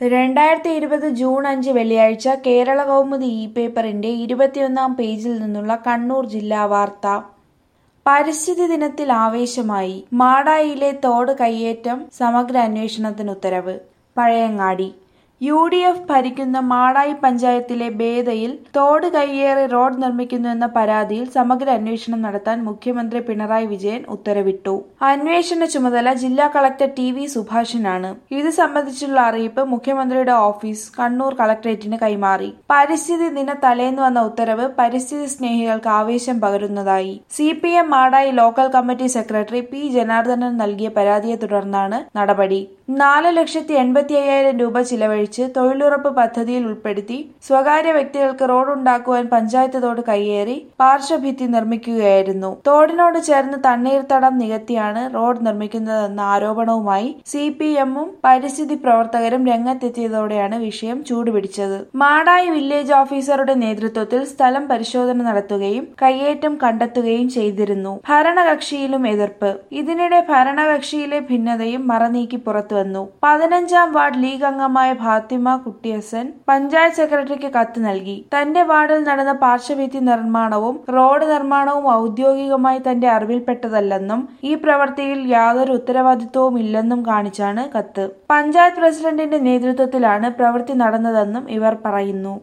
2020 June 5 വെള്ളിയാഴ്ച കേരളകൗമുദി പേപ്പറിന്റെ 21-ാം പേജിൽ നിന്നുള്ള കണ്ണൂർ ജില്ലാ വാർത്ത. പരിസ്ഥിതി ദിനത്തിൽ ആവേശമായി. മാടായിയിലെ തോട് കയ്യേറ്റം സമഗ്ര അന്വേഷണത്തിന് ഉത്തരവ്. പഴയങ്ങാടി. UDF ഭരിക്കുന്ന മാടായി പഞ്ചായത്തിലെ ബേതയിൽ തോട് കയ്യേറി റോഡ് നിർമ്മിക്കുന്നുവെന്ന പരാതിയിൽ സമഗ്ര അന്വേഷണം നടത്താൻ മുഖ്യമന്ത്രി പിണറായി വിജയൻ ഉത്തരവിട്ടു. അന്വേഷണ ചുമതല ജില്ലാ കളക്ടർ TV സുഭാഷിനാണ്. ഇത് സംബന്ധിച്ചുള്ള അറിയിപ്പ് മുഖ്യമന്ത്രിയുടെ ഓഫീസ് കണ്ണൂർ കളക്ടറേറ്റിന് കൈമാറി. പരിസ്ഥിതി ദിന തലേന്ന് വന്ന ഉത്തരവ് പരിസ്ഥിതി സ്നേഹികൾക്ക് ആവേശം പകരുന്നതായി. CPM Madayi local committee secretary P Janardhanan നൽകിയ പരാതിയെ തുടർന്നാണ് നടപടി. 4,85,000 രൂപ ചിലവഴിച്ച് തൊഴിലുറപ്പ് പദ്ധതിയിൽ ഉൾപ്പെടുത്തി സ്വകാര്യ വ്യക്തികൾക്ക് റോഡുണ്ടാക്കുവാൻ പഞ്ചായത്ത് തോട് കയ്യേറി പാർശ്വഭിത്തി നിർമ്മിക്കുകയായിരുന്നു. തോടിനോട് ചേർന്ന് തണ്ണീർത്തടം നികത്തിയാണ് റോഡ് നിർമ്മിക്കുന്നതെന്ന ആരോപണവുമായി CPM-ഉം പരിസ്ഥിതി പ്രവർത്തകരും രംഗത്തെത്തിയതോടെയാണ് വിഷയം ചൂടുപിടിച്ചത്. മാടായി വില്ലേജ് ഓഫീസറുടെ നേതൃത്വത്തിൽ സ്ഥലം പരിശോധന നടത്തുകയും കയ്യേറ്റം കണ്ടെത്തുകയും ചെയ്തിരുന്നു. ഭരണകക്ഷിയിലും എതിർപ്പ്. ഇതിനിടെ ഭരണകക്ഷിയിലെ ഭിന്നതയും മറനീക്കി പുറത്തുവന്നു. 15-ാം വാർഡ് ലീഗ് അംഗമായ ഫാത്തിമ കുട്ടിയസൻ പഞ്ചായത്ത് സെക്രട്ടറിക്ക് കത്ത് നൽകി. തന്റെ വാർഡിൽ നടന്ന പാർശ്വഭിത്തി നിർമ്മാണവും റോഡ് നിർമ്മാണവും ഔദ്യോഗികമായി തന്റെ അറിവിൽപ്പെട്ടതല്ലെന്നും ഈ പ്രവൃത്തിയിൽ യാതൊരു ഉത്തരവാദിത്വവും ഇല്ലെന്നും കാണിച്ചാണ് കത്ത്. പഞ്ചായത്ത് പ്രസിഡന്റിന്റെ നേതൃത്വത്തിലാണ് പ്രവൃത്തി നടന്നതെന്നും ഇവർ പറയുന്നു.